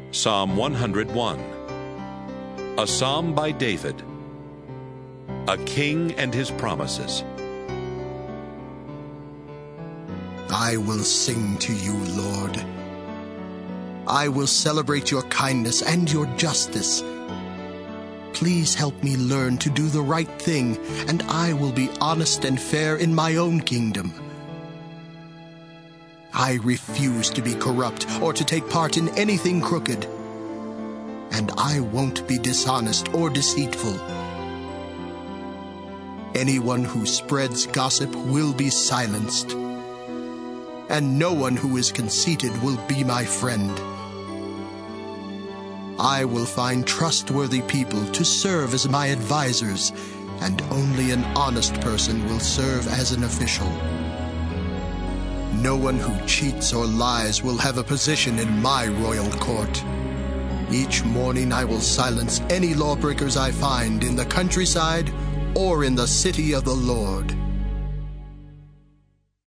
Psalm 101. A psalm by David. A king and his promises. I will sing to you, Lord. I will celebrate your kindness and your justice. Please help me learn to do the right thing, and I will be honest and fair in my own kingdom. I refuse to be corrupt or to take part in anything crooked, and I won't be dishonest or deceitful. Anyone who spreads gossip will be silenced, and no one who is conceited will be my friend. I will find trustworthy people to serve as my advisors, and only an honest person will serve as an official. No one who cheats or lies will have a position in my royal court. Each morning I will silence any lawbreakers I find in the countryside or in the city of the Lord.